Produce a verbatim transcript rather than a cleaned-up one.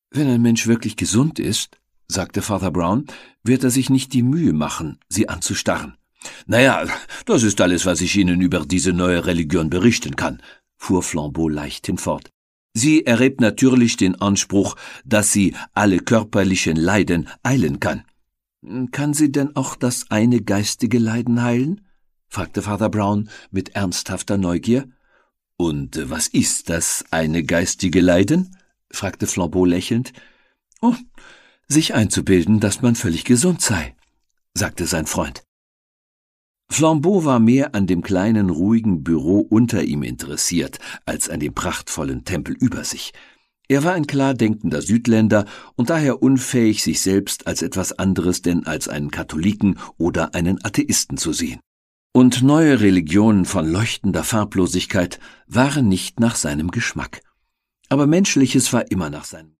Wenn ein Mensch wirklich gesund ist, sagte Father Brown, wird er sich nicht die Mühe machen, sie anzustarren. »Naja, das ist alles, was ich Ihnen über diese neue Religion berichten kann«, fuhr Flambeau leichthin fort. »Sie erhebt natürlich den Anspruch, dass sie alle körperlichen Leiden heilen kann.« »Kann sie denn auch das eine geistige Leiden heilen?« fragte Father Brown mit ernsthafter Neugier. »Und was ist das eine geistige Leiden?« fragte Flambeau lächelnd. »Oh, sich einzubilden, dass man völlig gesund sei«, sagte sein Freund. Flambeau war mehr an dem kleinen, ruhigen Büro unter ihm interessiert, als an dem prachtvollen Tempel über sich. Er war ein klar denkender Südländer und daher unfähig, sich selbst als etwas anderes denn als einen Katholiken oder einen Atheisten zu sehen. Und neue Religionen von leuchtender Farblosigkeit waren nicht nach seinem Geschmack. Aber Menschliches war immer nach seinem